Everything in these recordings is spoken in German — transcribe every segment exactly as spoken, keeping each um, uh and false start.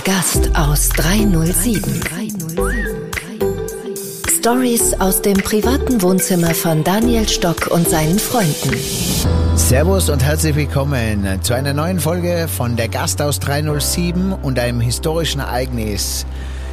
Gast aus dreihundertsieben. Stories aus dem privaten Wohnzimmer von Daniel Stock und seinen Freunden. Servus und herzlich willkommen zu einer neuen Folge von Der Gast aus dreihundertsieben und einem historischen Ereignis.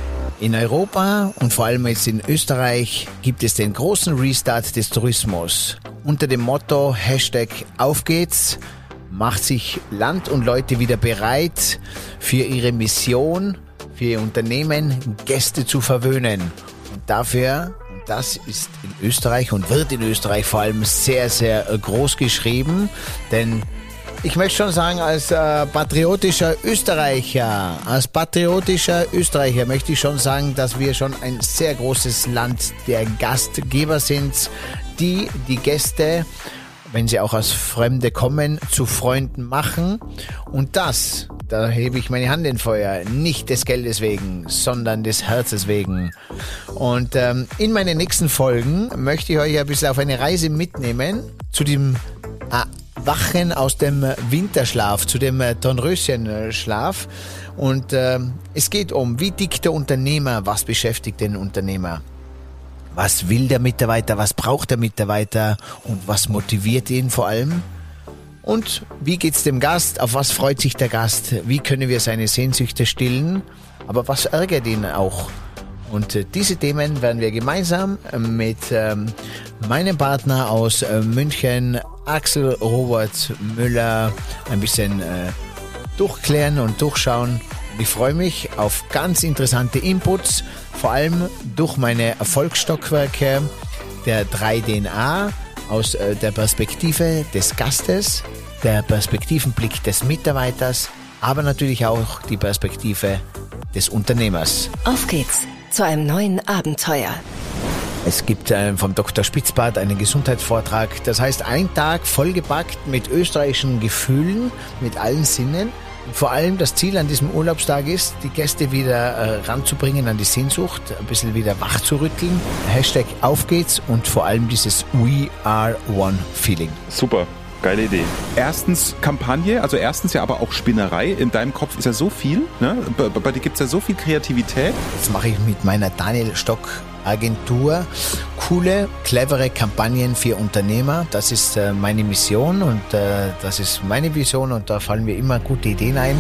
In Europa und vor allem jetzt in Österreich gibt es den großen Restart des Tourismus. Unter dem Motto Hashtag Auf geht's macht sich Land und Leute wieder bereit für ihre Mission, für ihr Unternehmen, Gäste zu verwöhnen. Und dafür, und das ist in Österreich und wird in Österreich vor allem sehr, sehr groß geschrieben, denn ich möchte schon sagen, als äh, patriotischer Österreicher, als patriotischer Österreicher möchte ich schon sagen, dass wir schon ein sehr großes Land der Gastgeber sind, die die Gäste, wenn sie auch als Fremde kommen, zu Freunden machen. Und das, da hebe ich meine Hand in Feuer, nicht des Geldes wegen, sondern des Herzens wegen. Und ähm, in meinen nächsten Folgen möchte ich euch ein bisschen auf eine Reise mitnehmen zu dem äh, Wachen aus dem Winterschlaf, zu dem äh, Dornröschenschlaf. Und äh, es geht um, wie tickt der Unternehmer, was beschäftigt den Unternehmer? Was will der Mitarbeiter, was braucht der Mitarbeiter und was motiviert ihn vor allem? Und wie geht's dem Gast, auf was freut sich der Gast, wie können wir seine Sehnsüchte stillen, aber was ärgert ihn auch? Und äh, diese Themen werden wir gemeinsam mit ähm, meinem Partner aus äh, München, Axel Robert Müller, ein bisschen äh, durchklären und durchschauen. Ich freue mich auf ganz interessante Inputs, vor allem durch meine Erfolgsstockwerke der drei D N A aus der Perspektive des Gastes, der Perspektivenblick des Mitarbeiters, aber natürlich auch die Perspektive des Unternehmers. Auf geht's zu einem neuen Abenteuer. Es gibt äh, vom Doktor Spitzbart einen Gesundheitsvortrag, das heißt ein Tag vollgepackt mit österreichischen Gefühlen, mit allen Sinnen. Vor allem das Ziel an diesem Urlaubstag ist, die Gäste wieder äh, ranzubringen an die Sehnsucht, ein bisschen wieder wach zu rütteln. Hashtag Auf geht's und vor allem dieses We are one Feeling. Super. Geile Idee. Erstens Kampagne, also erstens ja aber auch Spinnerei. In deinem Kopf ist ja so viel, ne? Bei, bei dir gibt es ja so viel Kreativität. Jetzt mache ich mit meiner Daniel Stock Agentur coole, clevere Kampagnen für Unternehmer. Das ist äh, meine Mission und äh, das ist meine Vision und da fallen mir immer gute Ideen ein.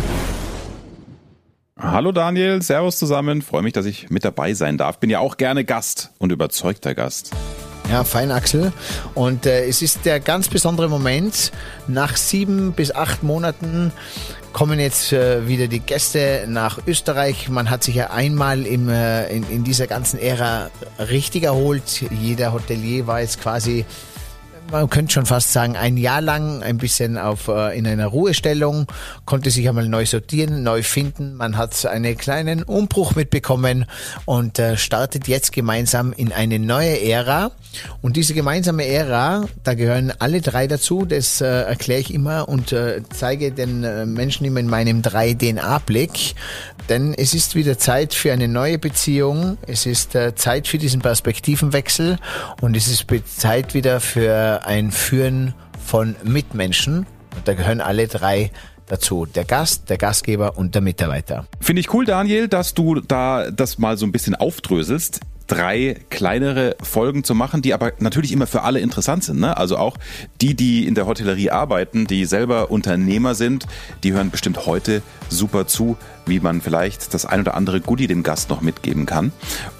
Hallo Daniel, servus zusammen. Freue mich, dass ich mit dabei sein darf. Bin ja auch gerne Gast und überzeugter Gast. Ja, fein, Axel. Und äh, es ist der ganz besondere Moment. Nach sieben bis acht Monaten kommen jetzt äh, wieder die Gäste nach Österreich. Man hat sich ja einmal im, äh, in, in dieser ganzen Ära richtig erholt. Jeder Hotelier war jetzt quasi, man könnte schon fast sagen, ein Jahr lang ein bisschen auf, äh, in einer Ruhestellung, konnte sich einmal neu sortieren, neu finden. Man hat einen kleinen Umbruch mitbekommen und äh, startet jetzt gemeinsam in eine neue Ära. Und diese gemeinsame Ära, da gehören alle drei dazu, das äh, erkläre ich immer und äh, zeige den äh, Menschen immer in meinem drei D N A-Blick. Denn es ist wieder Zeit für eine neue Beziehung, es ist äh, Zeit für diesen Perspektivenwechsel und es ist Zeit wieder für ein Führen von Mitmenschen. Und da gehören alle drei dazu. Der Gast, der Gastgeber und der Mitarbeiter. Finde ich cool, Daniel, dass du da das mal so ein bisschen aufdröselst. Drei kleinere Folgen zu machen, die aber natürlich immer für alle interessant sind, ne? Also auch die, die in der Hotellerie arbeiten, die selber Unternehmer sind, die hören bestimmt heute super zu, wie man vielleicht das ein oder andere Goodie dem Gast noch mitgeben kann.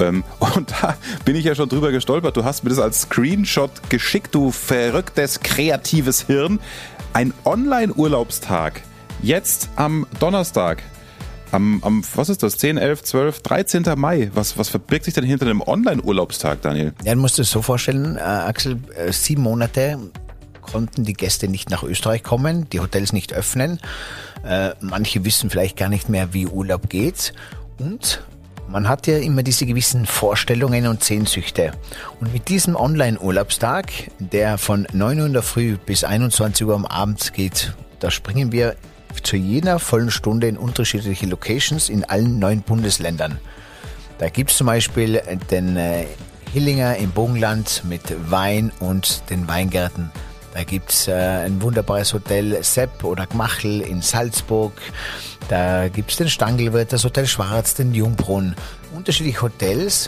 Und da bin ich ja schon drüber gestolpert. Du hast mir das als Screenshot geschickt, du verrücktes, kreatives Hirn. Ein Online-Urlaubstag, jetzt am Donnerstag. Am, am, was ist das? zehn, elf, zwölf, dreizehnten Mai. Was, was verbirgt sich denn hinter einem Online-Urlaubstag, Daniel? Ja, du musst dir das so vorstellen, äh, Axel, äh, sieben Monate konnten die Gäste nicht nach Österreich kommen, die Hotels nicht öffnen. Äh, manche wissen vielleicht gar nicht mehr, wie Urlaub geht. Und man hat ja immer diese gewissen Vorstellungen und Sehnsüchte. Und mit diesem Online-Urlaubstag, der von neun Uhr in der Früh bis einundzwanzig Uhr am Abend geht, da springen wir zu jeder vollen Stunde in unterschiedliche Locations in allen neun Bundesländern. Da gibt es zum Beispiel den äh, Hillinger im Burgenland mit Wein und den Weingärten. Da gibt's äh, ein wunderbares Hotel Sepp oder Gmachel in Salzburg. Da gibt's den Stangelwirt, das Hotel Schwarz, den Jungbrunn. Unterschiedliche Hotels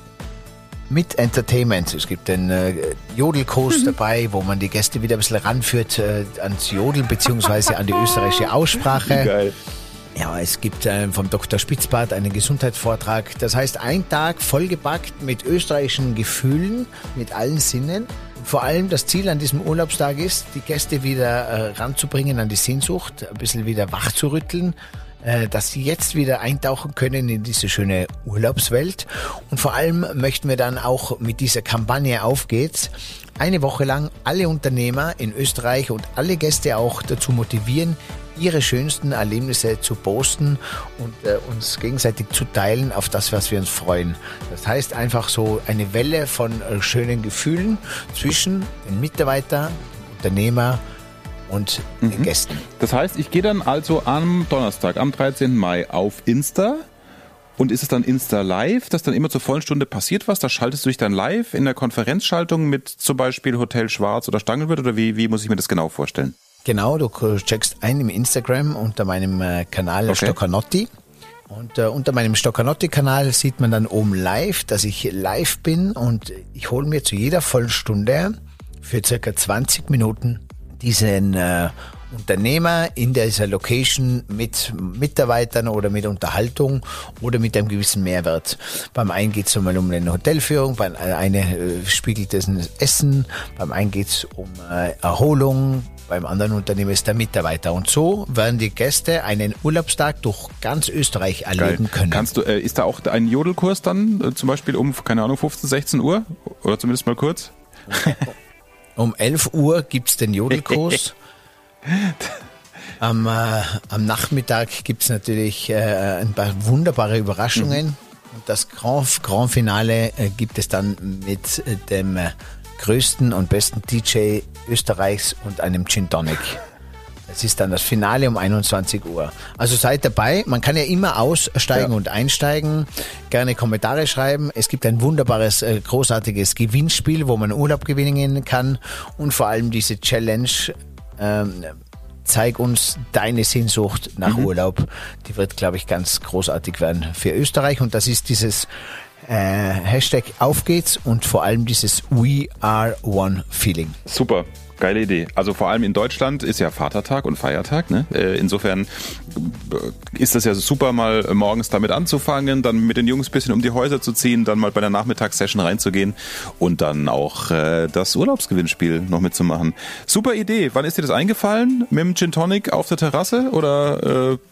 mit Entertainment. Es gibt den äh, Jodelkurs mhm. dabei, wo man die Gäste wieder ein bisschen ranführt äh, ans Jodeln beziehungsweise an die österreichische Aussprache. Geil. Ja, es gibt äh, vom Doktor Spitzbart einen Gesundheitsvortrag. Das heißt, ein Tag vollgepackt mit österreichischen Gefühlen, mit allen Sinnen. Vor allem das Ziel an diesem Urlaubstag ist, die Gäste wieder äh, ranzubringen an die Sehnsucht, ein bisschen wieder wach zu rütteln, äh, dass sie jetzt wieder eintauchen können in diese schöne Urlaubswelt. Und vor allem möchten wir dann auch mit dieser Kampagne Auf geht's eine Woche lang alle Unternehmer in Österreich und alle Gäste auch dazu motivieren, ihre schönsten Erlebnisse zu posten und äh, uns gegenseitig zu teilen auf das, was wir uns freuen. Das heißt einfach so eine Welle von äh, schönen Gefühlen zwischen den Mitarbeitern, Unternehmer und mhm. den Gästen. Das heißt, ich gehe dann also am Donnerstag, am dreizehnten Mai auf Insta. Und ist es dann Insta Live, dass dann immer zur vollen Stunde passiert was? Da schaltest du dich dann live in der Konferenzschaltung mit zum Beispiel Hotel Schwarz oder Stangelwirt oder wie, wie muss ich mir das genau vorstellen? Genau, du checkst ein im Instagram unter meinem äh, Kanal okay. Stoccanotti. Und äh, unter meinem Stoccanotti-Kanal sieht man dann oben live, dass ich live bin und ich hole mir zu jeder vollen Stunde für circa zwanzig Minuten diesen äh, Unternehmer in dieser Location mit Mitarbeitern oder mit Unterhaltung oder mit einem gewissen Mehrwert. Beim einen geht es mal um eine Hotelführung, beim einen äh, spiegelt es ein Essen, beim einen geht es um äh, Erholung, beim anderen Unternehmer ist der Mitarbeiter. Und so werden die Gäste einen Urlaubstag durch ganz Österreich erleben Geil. können. Kannst du, äh, ist da auch ein Jodelkurs dann äh, zum Beispiel um, keine Ahnung, fünfzehn, sechzehn Uhr? Oder zumindest mal kurz? Um elf Uhr gibt's den Jodelkurs. Am, äh, am Nachmittag gibt's natürlich äh, ein paar wunderbare Überraschungen. Mhm. Und das Grand, Grand Finale äh, gibt es dann mit äh, dem äh, größten und besten D J Österreichs und einem Gin Tonic. Das ist dann das Finale um einundzwanzig Uhr. Also seid dabei. Man kann ja immer aussteigen ja. und einsteigen. Gerne Kommentare schreiben. Es gibt ein wunderbares, äh, großartiges Gewinnspiel, wo man Urlaub gewinnen kann. Und vor allem diese Challenge, ähm, zeig uns deine Sehnsucht nach mhm. Urlaub. Die wird, glaube ich, ganz großartig werden für Österreich. Und das ist dieses äh, Hashtag Auf geht's und vor allem dieses We Are One Feeling. Super. Geile Idee. Also vor allem in Deutschland ist ja Vatertag und Feiertag. Ne? Insofern ist das ja super, mal morgens damit anzufangen, dann mit den Jungs ein bisschen um die Häuser zu ziehen, dann mal bei der Nachmittagssession reinzugehen und dann auch äh, das Urlaubsgewinnspiel noch mitzumachen. Super Idee. Wann ist dir das eingefallen? Mit dem Gin Tonic auf der Terrasse oder... Äh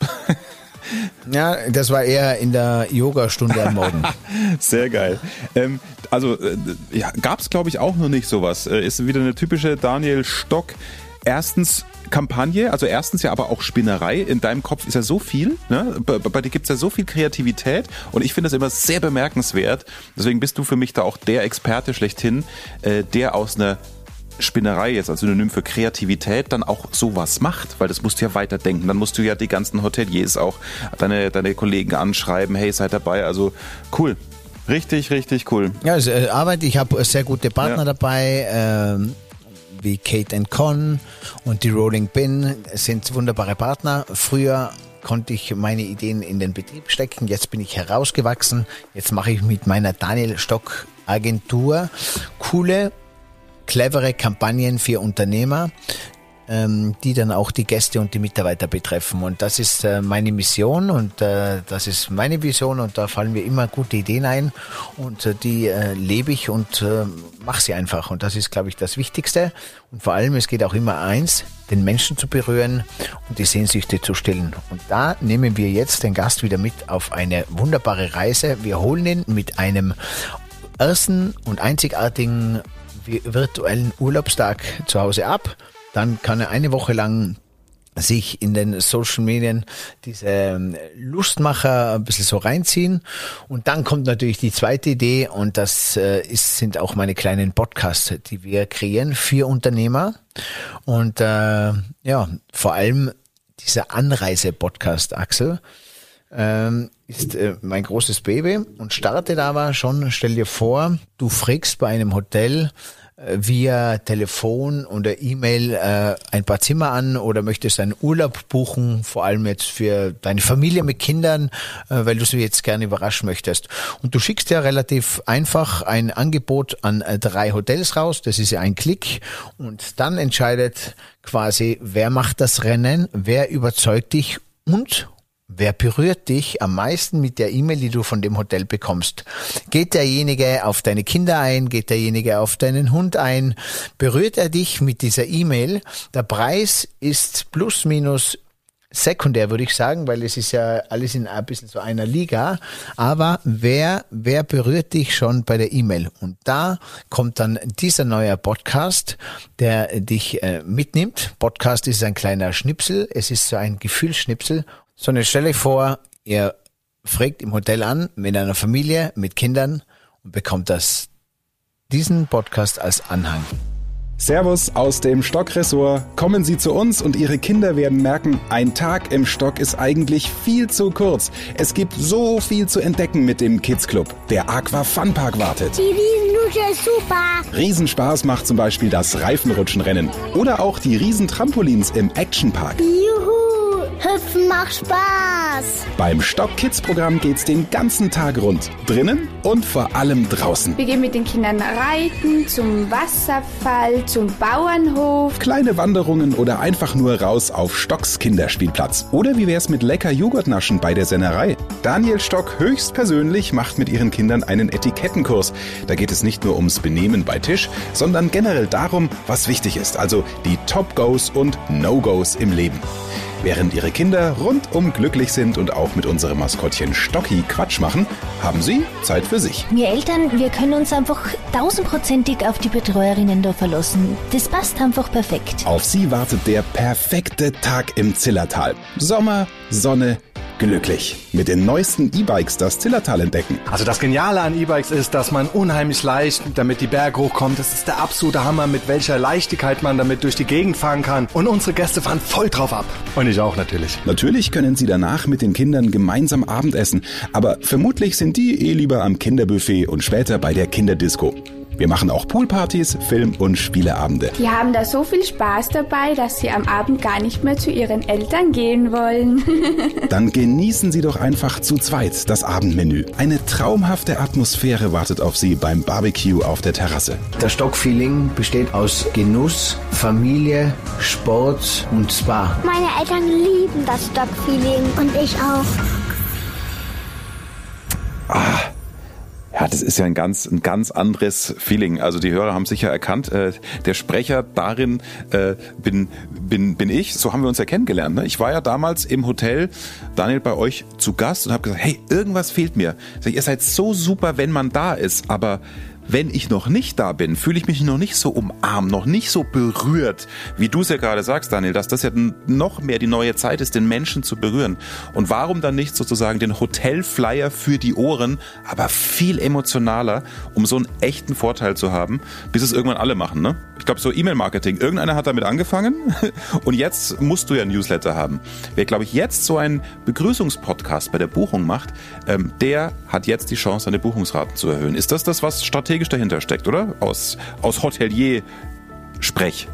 Ja, das war eher in der Yoga-Stunde am Morgen. Sehr geil. Ähm, also äh, ja, gab es, glaube ich, auch noch nicht sowas. Äh, ist wieder eine typische Daniel Stock. Erstens Kampagne, also erstens ja aber auch Spinnerei. In deinem Kopf ist ja so viel, ne? Bei, bei dir gibt es ja so viel Kreativität und ich finde das immer sehr bemerkenswert. Deswegen bist du für mich da auch der Experte schlechthin, äh, der aus einer Spinnerei jetzt als Synonym für Kreativität dann auch sowas macht, weil das musst du ja weiterdenken. Dann musst du ja die ganzen Hoteliers auch, deine, deine Kollegen anschreiben, hey, seid dabei. Also cool. Richtig, richtig cool. Ja, also, äh, Arbeit, ich habe sehr gute Partner ja. dabei, ähm, wie Kate and Con und die Rolling Pin sind wunderbare Partner. Früher konnte ich meine Ideen in den Betrieb stecken, jetzt bin ich herausgewachsen. Jetzt mache ich mit meiner Daniel Stock Agentur coole, clevere Kampagnen für Unternehmer, ähm, die dann auch die Gäste und die Mitarbeiter betreffen. Und das ist äh, meine Mission und äh, das ist meine Vision und da fallen mir immer gute Ideen ein und äh, die äh, lebe ich und äh, mache sie einfach. Und das ist, glaube ich, das Wichtigste. Und vor allem, es geht auch immer eins, den Menschen zu berühren und die Sehnsüchte zu stillen. Und da nehmen wir jetzt den Gast wieder mit auf eine wunderbare Reise. Wir holen ihn mit einem ersten und einzigartigen virtuellen Urlaubstag zu Hause ab. Dann kann er eine Woche lang sich in den Social Medien diese Lustmacher ein bisschen so reinziehen. Und dann kommt natürlich die zweite Idee und das ist, sind auch meine kleinen Podcasts, die wir kreieren für Unternehmer. Und äh, ja, vor allem dieser Anreise-Podcast, Axel, ähm, ist äh, mein großes Baby und startet aber schon, stell dir vor, du fragst bei einem Hotel via Telefon oder E-Mail äh, ein paar Zimmer an oder möchtest einen Urlaub buchen, vor allem jetzt für deine Familie mit Kindern, äh, weil du sie jetzt gerne überraschen möchtest. Und du schickst ja relativ einfach ein Angebot an äh, drei Hotels raus, das ist ja ein Klick und dann entscheidet quasi, wer macht das Rennen, wer überzeugt dich und wer berührt dich am meisten mit der E-Mail, die du von dem Hotel bekommst? Geht derjenige auf deine Kinder ein? Geht derjenige auf deinen Hund ein? Berührt er dich mit dieser E-Mail? Der Preis ist plus minus sekundär, würde ich sagen, weil es ist ja alles in ein bisschen so einer Liga. Aber wer, wer berührt dich schon bei der E-Mail? Und da kommt dann dieser neue Podcast, der dich äh, mitnimmt. Podcast ist ein kleiner Schnipsel. Es ist so ein Gefühlsschnipsel. Sondern stell euch vor, ihr fragt im Hotel an, mit einer Familie, mit Kindern und bekommt das, diesen Podcast als Anhang. Servus aus dem Stock-Ressort. Kommen Sie zu uns und Ihre Kinder werden merken, ein Tag im Stock ist eigentlich viel zu kurz. Es gibt so viel zu entdecken mit dem Kids Club. Der Aqua Fun Park wartet. Die Riesenrutsch ist super. Riesenspaß macht zum Beispiel das Reifenrutschenrennen oder auch die Riesentrampolins im Action Park. Juhu, Hüpfen macht Spaß. Beim Stock Kids Programm geht's den ganzen Tag rund. Drinnen und vor allem draußen. Wir gehen mit den Kindern reiten, zum Wasserfall, zum Bauernhof. Kleine Wanderungen oder einfach nur raus auf Stocks Kinderspielplatz. Oder wie wär's mit lecker Joghurtnaschen bei der Sennerei? Daniel Stock höchstpersönlich macht mit ihren Kindern einen Etikettenkurs. Da geht es nicht nur ums Benehmen bei Tisch, sondern generell darum, was wichtig ist. Also die Top-Goes und No-Goes im Leben. Während Ihre Kinder rundum glücklich sind und auch mit unserem Maskottchen Stocki Quatsch machen, haben Sie Zeit für sich. Wir Eltern, wir können uns einfach tausendprozentig auf die Betreuerinnen da verlassen. Das passt einfach perfekt. Auf Sie wartet der perfekte Tag im Zillertal. Sommer, Sonne, glücklich. Mit den neuesten E-Bikes das Zillertal entdecken. Also das Geniale an E-Bikes ist, dass man unheimlich leicht damit die Berge hochkommt. Das ist der absolute Hammer, mit welcher Leichtigkeit man damit durch die Gegend fahren kann. Und unsere Gäste fahren voll drauf ab. Und ich auch natürlich. Natürlich können Sie danach mit den Kindern gemeinsam Abendessen. Aber vermutlich sind die eh lieber am Kinderbuffet und später bei der Kinderdisco. Wir machen auch Poolpartys, Film- und Spieleabende. Die haben da so viel Spaß dabei, dass sie am Abend gar nicht mehr zu ihren Eltern gehen wollen. Dann genießen Sie doch einfach zu zweit das Abendmenü. Eine traumhafte Atmosphäre wartet auf Sie beim Barbecue auf der Terrasse. Das Stock-Feeling besteht aus Genuss, Familie, Sport und Spa. Meine Eltern lieben das Stock-Feeling und ich auch. Ah. Ja, das ist ja ein ganz, ein ganz anderes Feeling. Also die Hörer haben sicher erkannt, äh, der Sprecher darin äh, bin, bin, bin ich. So haben wir uns ja kennengelernt. Ne? Ich war ja damals im Hotel, Daniel, bei euch zu Gast und habe gesagt, hey, irgendwas fehlt mir. Sag, ihr seid so super, wenn man da ist, aber wenn ich noch nicht da bin, fühle ich mich noch nicht so umarmt, noch nicht so berührt, wie du es ja gerade sagst, Daniel, dass das ja noch mehr die neue Zeit ist, den Menschen zu berühren. Und warum dann nicht sozusagen den Hotelflyer für die Ohren, aber viel emotionaler, um so einen echten Vorteil zu haben, bis es irgendwann alle machen, ne? Ich glaube, so E-Mail-Marketing, irgendeiner hat damit angefangen und jetzt musst du ja ein Newsletter haben. Wer, glaube ich, jetzt so einen Begrüßungspodcast bei der Buchung macht, ähm, der hat jetzt die Chance, seine Buchungsraten zu erhöhen. Ist das das, was strategisch dahinter steckt, oder? Aus, aus Hotelier-Sprech.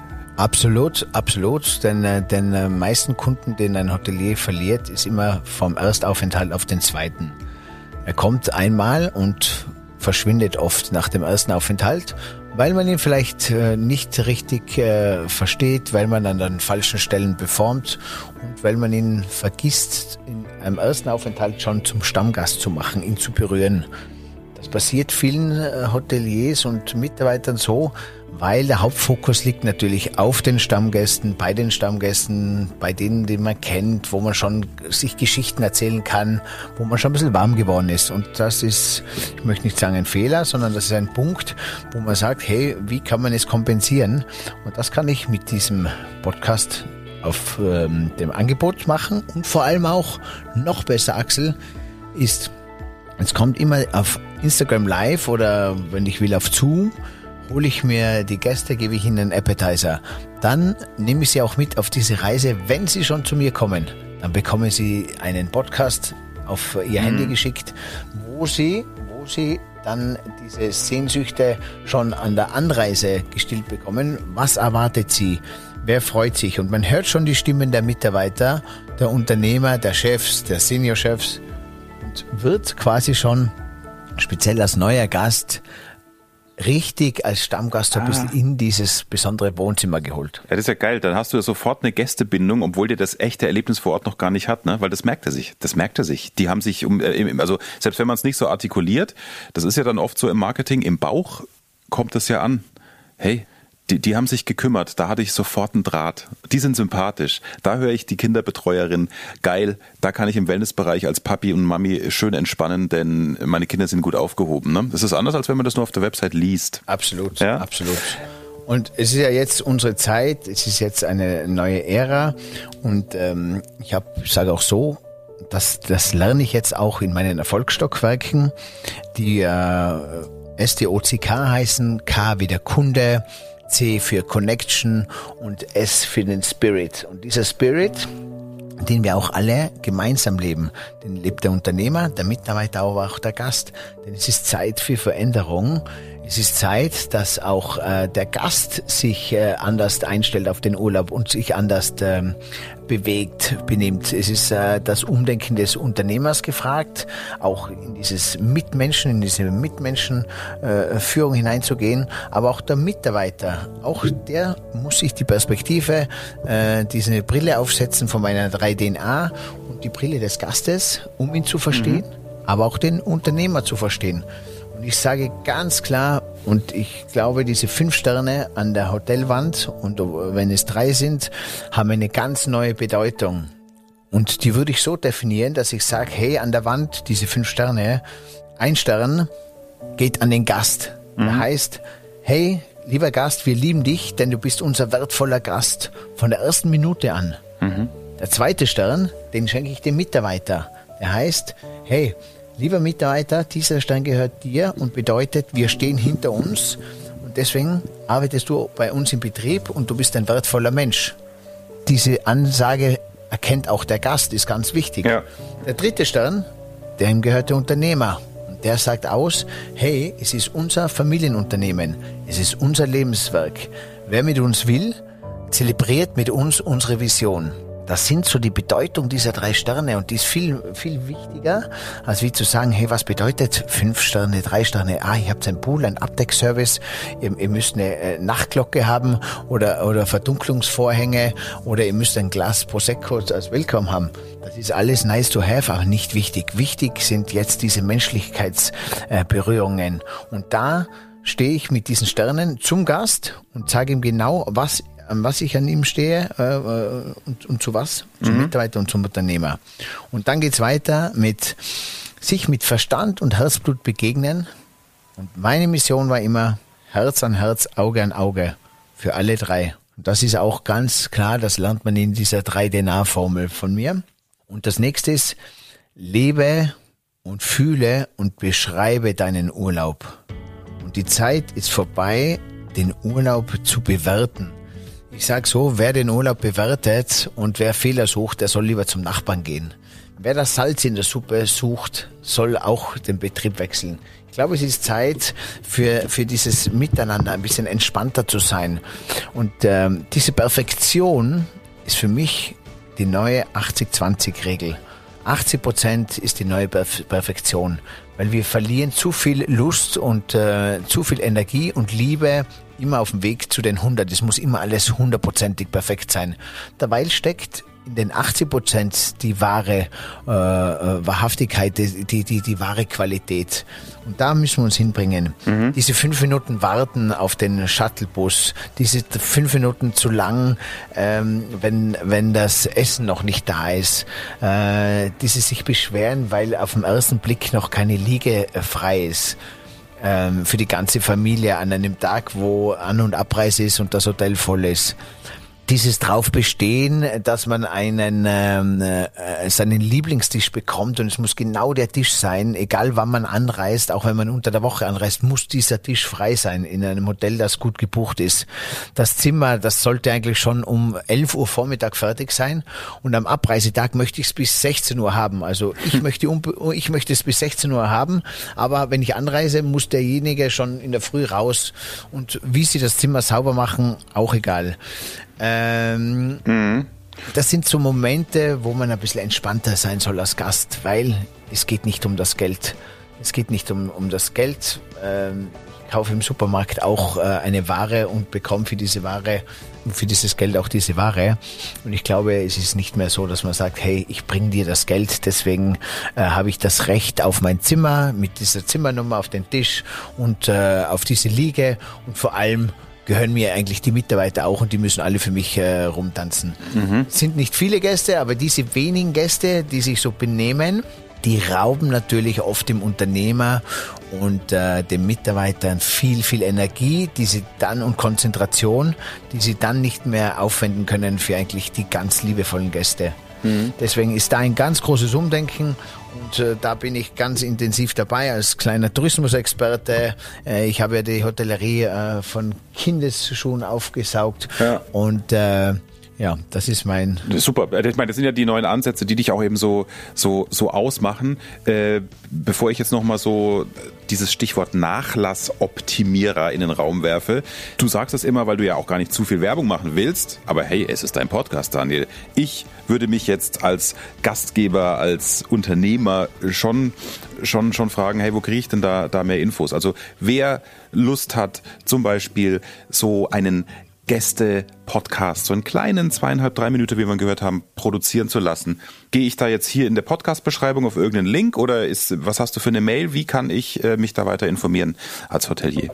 Absolut, absolut. Denn äh, den äh, meisten Kunden, den ein Hotelier verliert, ist immer vom Erstaufenthalt auf den zweiten. Er kommt einmal und verschwindet oft nach dem ersten Aufenthalt, weil man ihn vielleicht äh, nicht richtig äh, versteht, weil man an den falschen Stellen performt und weil man ihn vergisst, in einem ersten Aufenthalt schon zum Stammgast zu machen, ihn zu berühren. Das passiert vielen äh, Hoteliers und Mitarbeitern so, weil der Hauptfokus liegt natürlich auf den Stammgästen, bei den Stammgästen, bei denen, die man kennt, wo man schon sich Geschichten erzählen kann, wo man schon ein bisschen warm geworden ist. Und das ist, ich möchte nicht sagen ein Fehler, sondern das ist ein Punkt, wo man sagt, hey, wie kann man es kompensieren? Und das kann ich mit diesem Podcast auf ähm, dem Angebot machen. Und vor allem auch, noch besser, Axel, ist, es kommt immer auf Instagram Live oder wenn ich will auf Zoom, hole ich mir die Gäste, gebe ich ihnen einen Appetizer. Dann nehme ich sie auch mit auf diese Reise. Wenn sie schon zu mir kommen, dann bekommen sie einen Podcast auf ihr mhm. Handy geschickt, wo sie, wo sie dann diese Sehnsüchte schon an der Anreise gestillt bekommen. Was erwartet sie? Wer freut sich? Und man hört schon die Stimmen der Mitarbeiter, der Unternehmer, der Chefs, der Senior-Chefs und wird quasi schon speziell als neuer Gast richtig als Stammgast so ein bisschen in dieses besondere Wohnzimmer geholt. Ja, das ist ja geil. Dann hast du ja sofort eine Gästebindung, obwohl dir das echte Erlebnis vor Ort noch gar nicht hat, ne? Weil das merkt er sich. Das merkt er sich. Die haben sich, um, also selbst wenn man es nicht so artikuliert, das ist ja dann oft so im Marketing, im Bauch kommt es ja an. Hey, Die, die haben sich gekümmert, da hatte ich sofort einen Draht. Die sind sympathisch. Da höre ich die Kinderbetreuerin, geil, da kann ich im Wellnessbereich als Papi und Mami schön entspannen, denn meine Kinder sind gut aufgehoben. Ne? Das ist anders, als wenn man das nur auf der Website liest. Absolut, ja? absolut. Und es ist ja jetzt unsere Zeit, es ist jetzt eine neue Ära und ähm, ich habe, ich sage auch so, das, das lerne ich jetzt auch in meinen Erfolgsstockwerken, die äh, S T O C K heißen, K wie der Kunde, C für Connection und S für den Spirit. Und dieser Spirit, den wir auch alle gemeinsam leben, den lebt der Unternehmer, der Mitarbeiter, aber auch der Gast. Denn es ist Zeit für Veränderung. Es ist Zeit, dass auch äh, der Gast sich äh, anders einstellt auf den Urlaub und sich anders ähm, bewegt, benimmt. Es ist äh, das Umdenken des Unternehmers gefragt, auch in dieses Mitmenschen, in diese Mitmenschenführung äh, hineinzugehen, aber auch der Mitarbeiter, auch der muss sich die Perspektive, äh, diese Brille aufsetzen von meiner drei D N A und die Brille des Gastes, um ihn zu verstehen, mhm. aber auch den Unternehmer zu verstehen. Und ich sage ganz klar, und ich glaube, diese fünf Sterne an der Hotelwand, und wenn es drei sind, haben eine ganz neue Bedeutung. Und die würde ich so definieren, dass ich sage, hey, an der Wand, diese fünf Sterne, ein Stern geht an den Gast. Mhm. Das heißt, hey, lieber Gast, wir lieben dich, denn du bist unser wertvoller Gast von der ersten Minute an. Mhm. Der zweite Stern, den schenke ich dem Mitarbeiter. Der heißt, hey, lieber Mitarbeiter, dieser Stern gehört dir und bedeutet, wir stehen hinter uns und deswegen arbeitest du bei uns im Betrieb und du bist ein wertvoller Mensch. Diese Ansage erkennt auch der Gast, ist ganz wichtig. Ja. Der dritte Stern, dem gehört der Unternehmer. Und der sagt aus, hey, es ist unser Familienunternehmen, es ist unser Lebenswerk. Wer mit uns will, zelebriert mit uns unsere Vision. Das sind so die Bedeutung dieser drei Sterne und die ist viel, viel wichtiger, als wie zu sagen, hey, was bedeutet fünf Sterne, drei Sterne? Ah, ihr habt einen Pool, einen Abdeckservice, ihr, ihr müsst eine äh, Nachtglocke haben oder, oder Verdunklungsvorhänge oder ihr müsst ein Glas Prosecco als Welcome haben. Das ist alles nice to have, aber nicht wichtig. Wichtig sind jetzt diese Menschlichkeitsberührungen. Äh, und da stehe ich mit diesen Sternen zum Gast und sage ihm genau, was an was ich an ihm stehe äh, und, und zu was, zum mhm. Mitarbeiter und zum Unternehmer. Und dann geht's weiter mit sich mit Verstand und Herzblut begegnen. Und meine Mission war immer Herz an Herz, Auge an Auge für alle drei. Und das ist auch ganz klar, das lernt man in dieser drei D N A-Formel von mir. Und das nächste ist, lebe und fühle und beschreibe deinen Urlaub. Und die Zeit ist vorbei, den Urlaub zu bewerten. Ich sage so, wer den Urlaub bewertet und wer Fehler sucht, der soll lieber zum Nachbarn gehen. Wer das Salz in der Suppe sucht, soll auch den Betrieb wechseln. Ich glaube, es ist Zeit für, für dieses Miteinander ein bisschen entspannter zu sein. Und ähm, diese Perfektion ist für mich die neue achtzig zwanzig Regel. achtzig Prozent ist die neue Perf- Perfektion, weil wir verlieren zu viel Lust und äh, zu viel Energie und Liebe immer auf dem Weg zu den hundert. Es muss immer alles hundertprozentig perfekt sein. Dabei steckt in den achtzig Prozent die wahre äh, Wahrhaftigkeit, die, die, die, die wahre Qualität. Und da müssen wir uns hinbringen. Mhm. Diese fünf Minuten warten auf den Shuttlebus, diese fünf Minuten zu lang, ähm, wenn, wenn das Essen noch nicht da ist, äh, diese sich beschweren, weil auf den ersten Blick noch keine Liege äh, frei ist. Für die ganze Familie an einem Tag, wo An- und Abreise ist und das Hotel voll ist. dieses drauf bestehen, dass man einen ähm, äh, seinen Lieblingstisch bekommt und es muss genau der Tisch sein, egal wann man anreist, auch wenn man unter der Woche anreist, muss dieser Tisch frei sein in einem Hotel, das gut gebucht ist. Das Zimmer, das sollte eigentlich schon um elf Uhr Vormittag fertig sein und am Abreisetag möchte ich es bis sechzehn Uhr haben. Also ich möchte ich möchte es bis sechzehn Uhr haben, aber wenn ich anreise, muss derjenige schon in der Früh raus und wie sie das Zimmer sauber machen, auch egal. Ähm, mhm. Das sind so Momente, wo man ein bisschen entspannter sein soll als Gast, weil es geht nicht um das Geld. Es geht nicht um, um das Geld. Ähm, ich kaufe im Supermarkt auch äh, eine Ware und bekomme für diese Ware und für dieses Geld auch diese Ware. Und ich glaube, es ist nicht mehr so, dass man sagt, hey, ich bringe dir das Geld, deswegen äh, habe ich das Recht auf mein Zimmer mit dieser Zimmernummer auf den Tisch und äh, auf diese Liege und vor allem gehören mir eigentlich die Mitarbeiter auch und die müssen alle für mich äh, rumtanzen. Mhm. Es sind nicht viele Gäste, aber diese wenigen Gäste, die sich so benehmen, die rauben natürlich oft dem Unternehmer und äh, den Mitarbeitern viel, viel Energie, die sie dann und Konzentration, die sie dann nicht mehr aufwenden können für eigentlich die ganz liebevollen Gäste. Mhm. Deswegen ist da ein ganz großes Umdenken. Und äh, da bin ich ganz intensiv dabei als kleiner Tourismusexperte. Äh, ich habe ja die Hotellerie äh, von Kindesschuhen aufgesaugt. Ja. Und äh, ja, das ist mein... Super. Ich meine, das sind ja die neuen Ansätze, die dich auch eben so, so, so ausmachen. Äh, bevor ich jetzt nochmal so dieses Stichwort Nachlassoptimierer in den Raum werfe. Du sagst das immer, weil du ja auch gar nicht zu viel Werbung machen willst. Aber hey, es ist dein Podcast, Daniel. Ich würde mich jetzt als Gastgeber, als Unternehmer schon, schon, schon fragen, hey, wo kriege ich denn da, da mehr Infos? Also wer Lust hat, zum Beispiel so einen Gäste-Podcast, so einen kleinen zweieinhalb, drei Minuten, wie wir gehört haben, produzieren zu lassen. Gehe ich da jetzt hier in der Podcast-Beschreibung auf irgendeinen Link oder ist, was hast du für eine Mail? Wie kann ich äh, mich da weiter informieren als Hotelier?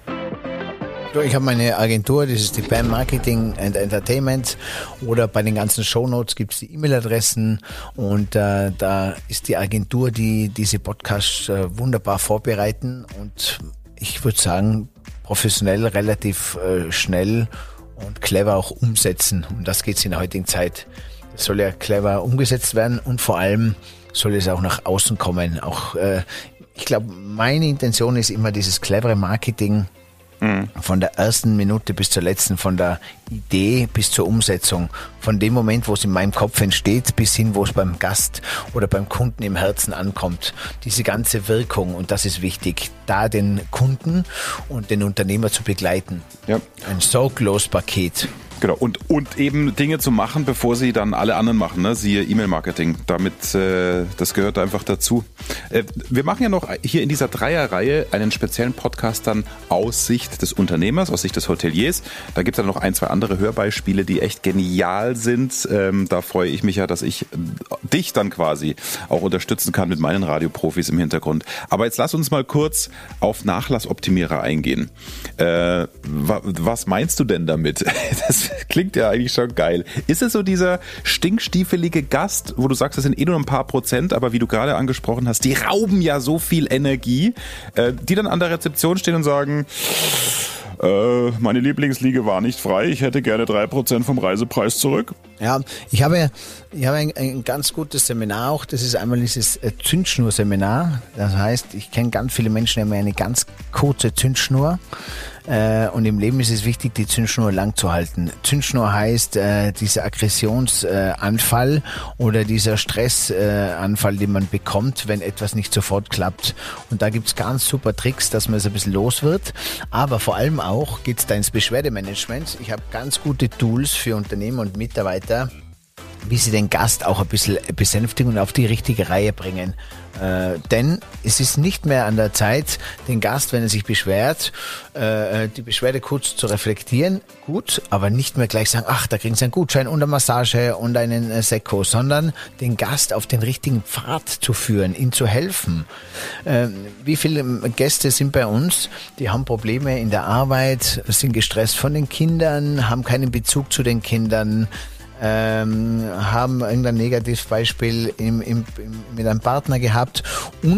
Ich habe meine Agentur, das ist die B A M Marketing and Entertainment, oder bei den ganzen Shownotes gibt es die E-Mail-Adressen und äh, da ist die Agentur, die diese Podcasts äh, wunderbar vorbereiten und ich würde sagen, professionell, relativ äh, schnell und clever auch umsetzen. Und das geht's in der heutigen Zeit. Das soll ja clever umgesetzt werden und vor allem soll es auch nach außen kommen. Auch äh, ich glaube, meine Intention ist immer dieses clevere Marketing, mhm. von der ersten Minute bis zur letzten, von der Idee bis zur Umsetzung, von dem Moment, wo es in meinem Kopf entsteht, bis hin, wo es beim Gast oder beim Kunden im Herzen ankommt. Diese ganze Wirkung, und das ist wichtig, da den Kunden und den Unternehmer zu begleiten. Ja. Ein Sorglos-Paket. Genau, und, und eben Dinge zu machen, bevor sie dann alle anderen machen, ne? Siehe E-Mail-Marketing. Damit, äh, das gehört einfach dazu. Äh, wir machen ja noch hier in dieser Dreierreihe einen speziellen Podcast dann aus Sicht des Unternehmers, aus Sicht des Hoteliers. Da gibt es dann noch ein, zwei andere Hörbeispiele, die echt genial sind. Ähm, da freue ich mich ja, dass ich dich dann quasi auch unterstützen kann mit meinen Radioprofis im Hintergrund. Aber jetzt lass uns mal kurz auf Nachlassoptimierer eingehen. Äh, wa- was meinst du denn damit? Das klingt ja eigentlich schon geil. Ist es so dieser stinkstiefelige Gast, wo du sagst, das sind eh nur ein paar Prozent, aber wie du gerade angesprochen hast, die rauben ja so viel Energie, äh, die dann an der Rezeption stehen und sagen, äh, meine Lieblingsliege war nicht frei, ich hätte gerne drei Prozent vom Reisepreis zurück? Ja, ich habe, ich habe ein, ein ganz gutes Seminar auch, das ist einmal dieses Zündschnur-Seminar. Das heißt, ich kenne ganz viele Menschen, die haben eine ganz kurze Zündschnur. Und im Leben ist es wichtig, die Zündschnur lang zu halten. Zündschnur heißt äh, dieser Aggressionsanfall äh, oder dieser Stressanfall, äh, den man bekommt, wenn etwas nicht sofort klappt. Und da gibt's ganz super Tricks, dass man es ein bisschen los wird. Aber vor allem auch geht's da ins Beschwerdemanagement. Ich habe ganz gute Tools für Unternehmer und Mitarbeiter, wie sie den Gast auch ein bisschen besänftigen und auf die richtige Reihe bringen. Äh, denn es ist nicht mehr an der Zeit, den Gast, wenn er sich beschwert, äh, die Beschwerde kurz zu reflektieren, gut, aber nicht mehr gleich sagen, ach, da kriegen Sie einen Gutschein und eine Massage und einen äh, Sekko, sondern den Gast auf den richtigen Pfad zu führen, ihm zu helfen. Äh, wie viele Gäste sind bei uns, die haben Probleme in der Arbeit, sind gestresst von den Kindern, haben keinen Bezug zu den Kindern, Ähm, haben irgendein Negativbeispiel im, im, im, mit einem Partner gehabt und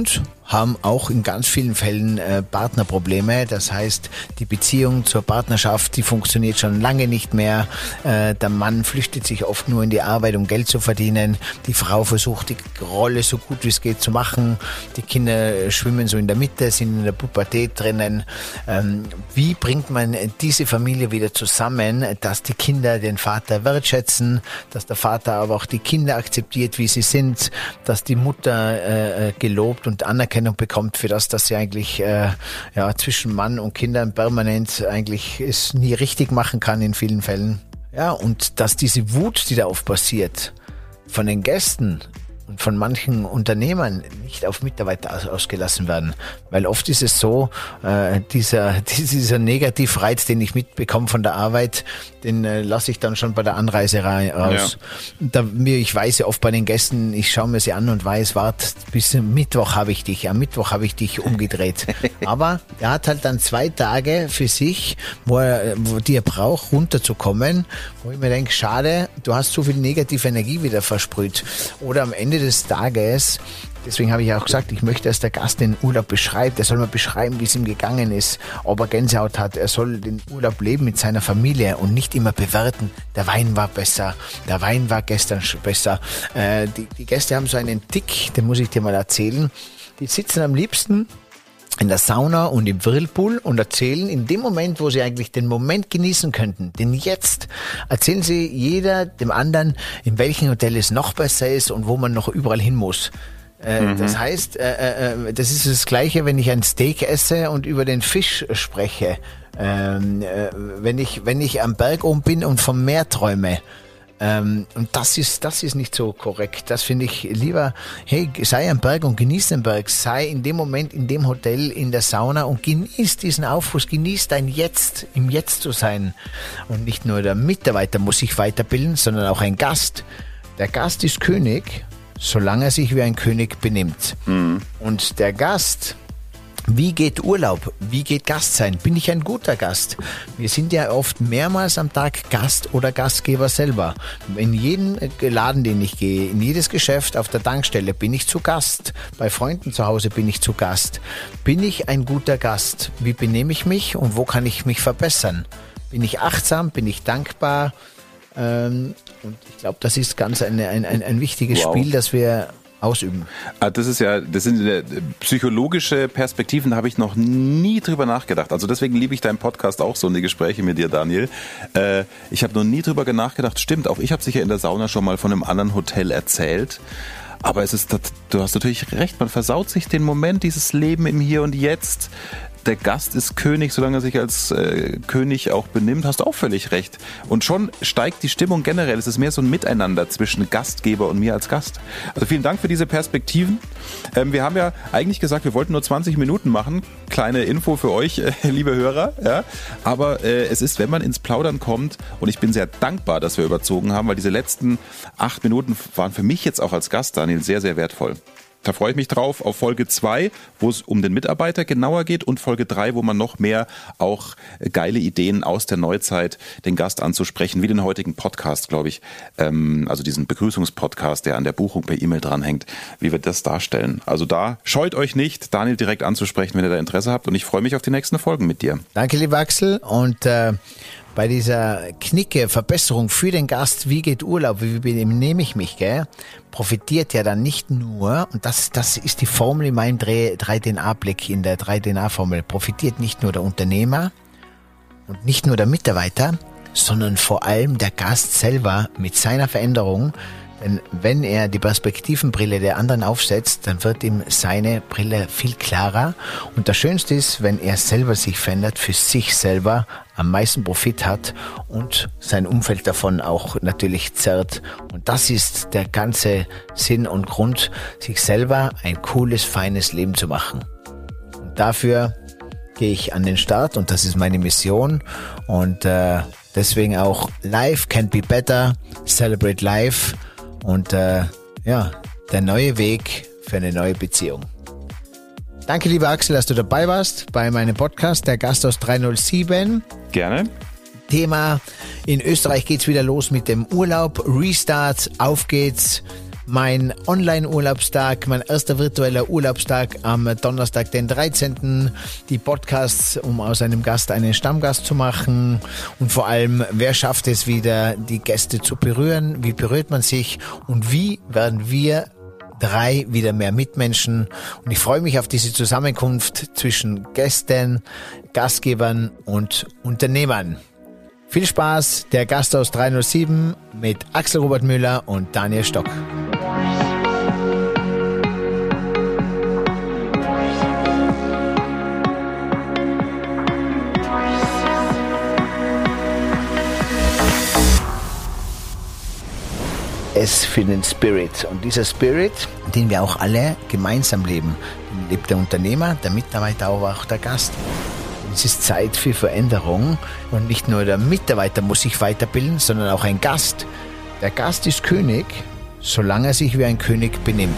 haben auch in ganz vielen Fällen äh, Partnerprobleme. Das heißt, die Beziehung zur Partnerschaft, die funktioniert schon lange nicht mehr. Äh, der Mann flüchtet sich oft nur in die Arbeit, um Geld zu verdienen. Die Frau versucht, die Rolle so gut wie es geht zu machen. Die Kinder schwimmen so in der Mitte, sind in der Pubertät drinnen. Ähm, wie bringt man diese Familie wieder zusammen, dass die Kinder den Vater wertschätzen, dass der Vater aber auch die Kinder akzeptiert, wie sie sind, dass die Mutter äh, gelobt und Anerkennung bekommt für das, dass sie eigentlich äh, ja, zwischen Mann und Kindern permanent eigentlich es nie richtig machen kann in vielen Fällen. Ja, und dass diese Wut, die da oft passiert, von den Gästen und von manchen Unternehmern nicht auf Mitarbeiter aus, ausgelassen werden. Weil oft ist es so, äh, dieser, dieser Negativreiz, den ich mitbekomme von der Arbeit, den äh, lasse ich dann schon bei der Anreise rein, raus. Ja. Da, mir, ich weiß ja oft bei den Gästen, ich schaue mir sie an und weiß, warte, bis Mittwoch habe ich dich, am Mittwoch habe ich dich umgedreht. Aber er hat halt dann zwei Tage für sich, wo er, wo die er braucht, runterzukommen, wo ich mir denke, schade, du hast so viel negative Energie wieder versprüht. Oder am Ende des Tages, deswegen habe ich auch gesagt, ich möchte, dass der Gast den Urlaub beschreibt. Er soll mal beschreiben, wie es ihm gegangen ist, ob er Gänsehaut hat. Er soll den Urlaub leben mit seiner Familie und nicht immer bewerten, der Wein war besser, der Wein war gestern besser. Äh, die, die Gäste haben so einen Tick, den muss ich dir mal erzählen. Die sitzen am liebsten in der Sauna und im Whirlpool und erzählen in dem Moment, wo sie eigentlich den Moment genießen könnten, den Jetzt, erzählen sie jeder dem anderen, in welchem Hotel es noch besser ist und wo man noch überall hin muss. Äh, mhm. Das heißt, äh, äh, das ist das Gleiche, wenn ich ein Steak esse und über den Fisch spreche. Ähm, äh, wenn ich, wenn ich am Berg oben bin und vom Meer träume. Ähm, und das ist, das ist nicht so korrekt. Das finde ich lieber, hey, sei am Berg und genieß den Berg. Sei in dem Moment in dem Hotel, in der Sauna und genieß diesen Aufguss, genieß dein Jetzt, im Jetzt zu sein. Und nicht nur der Mitarbeiter muss sich weiterbilden, sondern auch ein Gast. Der Gast ist König, solange er sich wie ein König benimmt. Mhm. Und der Gast, wie geht Urlaub? Wie geht Gast sein? Bin ich ein guter Gast? Wir sind ja oft mehrmals am Tag Gast oder Gastgeber selber. In jeden Laden, den ich gehe, in jedes Geschäft, auf der Tankstelle bin ich zu Gast. Bei Freunden zu Hause bin ich zu Gast. Bin ich ein guter Gast? Wie benehme ich mich und wo kann ich mich verbessern? Bin ich achtsam? Bin ich dankbar? Ähm, und ich glaube, das ist ganz eine, ein, ein, ein wichtiges wow. Spiel, das wir ausüben. Das ist ja, das sind psychologische Perspektiven, da habe ich noch nie drüber nachgedacht. Also deswegen liebe ich deinen Podcast auch so und die Gespräche mit dir, Daniel. Äh, ich habe noch nie drüber nachgedacht. Stimmt, auch ich habe sicher in der Sauna schon mal von einem anderen Hotel erzählt. Aber es ist, du hast natürlich recht, man versaut sich den Moment, dieses Leben im Hier und Jetzt. Der Gast ist König, solange er sich als äh, König auch benimmt, hast du auch völlig recht. Und schon steigt die Stimmung generell. Es ist mehr so ein Miteinander zwischen Gastgeber und mir als Gast. Also vielen Dank für diese Perspektiven. Ähm, wir haben ja eigentlich gesagt, wir wollten nur zwanzig Minuten machen. Kleine Info für euch, äh, liebe Hörer. Ja. Aber äh, es ist, wenn man ins Plaudern kommt, und ich bin sehr dankbar, dass wir überzogen haben, weil diese letzten acht Minuten waren für mich jetzt auch als Gast, Daniel, sehr, sehr wertvoll. Da freue ich mich drauf auf Folge zwei, wo es um den Mitarbeiter genauer geht, und Folge drei, wo man noch mehr auch geile Ideen aus der Neuzeit, den Gast anzusprechen, wie den heutigen Podcast, glaube ich, ähm, also diesen Begrüßungspodcast, der an der Buchung per E-Mail dranhängt, wie wir das darstellen. Also da scheut euch nicht, Daniel direkt anzusprechen, wenn ihr da Interesse habt, und ich freue mich auf die nächsten Folgen mit dir. Danke, lieber Axel, und äh bei dieser Knicke, Verbesserung für den Gast, wie geht Urlaub, wie benehme ich mich, gell, profitiert ja dann nicht nur, und das, das ist die Formel in meinem drei D N A-Blick, in der drei D N A-Formel, profitiert nicht nur der Unternehmer und nicht nur der Mitarbeiter, sondern vor allem der Gast selber mit seiner Veränderung. Denn wenn er die Perspektivenbrille der anderen aufsetzt, dann wird ihm seine Brille viel klarer. Und das Schönste ist, wenn er selber sich verändert, für sich selber am meisten Profit hat und sein Umfeld davon auch natürlich zerrt. Und das ist der ganze Sinn und Grund, sich selber ein cooles, feines Leben zu machen. Und dafür gehe ich an den Start, und das ist meine Mission. Und äh, deswegen auch Life can be better, celebrate life. Und äh, ja, der neue Weg für eine neue Beziehung. Danke, lieber Axel, dass du dabei warst bei meinem Podcast, der Gasthaus drei null sieben. Gerne. Thema, in Österreich geht's wieder los mit dem Urlaub, Restart, auf geht's. mein Online-Urlaubstag, mein erster virtueller Urlaubstag am Donnerstag, den dreizehnten Die Podcasts, um aus einem Gast einen Stammgast zu machen. Und vor allem, wer schafft es wieder, die Gäste zu berühren? Wie berührt man sich? Und wie werden wir drei wieder mehr Mitmenschen? Und ich freue mich auf diese Zusammenkunft zwischen Gästen, Gastgebern und Unternehmern. Viel Spaß, der Gasthaus dreihundertsieben mit Axel Robert Müller und Daniel Stock. Es für den Spirit. Und dieser Spirit, den wir auch alle gemeinsam leben, den lebt der Unternehmer, der Mitarbeiter, aber auch der Gast. Es ist Zeit für Veränderung und nicht nur der Mitarbeiter muss sich weiterbilden, sondern auch ein Gast. Der Gast ist König, solange er sich wie ein König benimmt.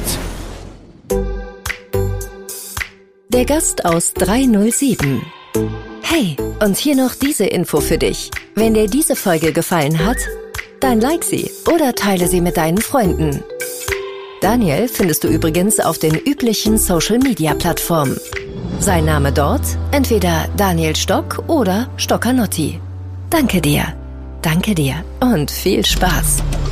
Der Gast aus dreihundertsieben. Hey, und hier noch diese Info für dich. Wenn dir diese Folge gefallen hat, dann like sie oder teile sie mit deinen Freunden. Daniel findest du übrigens auf den üblichen Social-Media-Plattformen. Sein Name dort, entweder Daniel Stock oder Stoccanotti. Danke dir, danke dir und viel Spaß.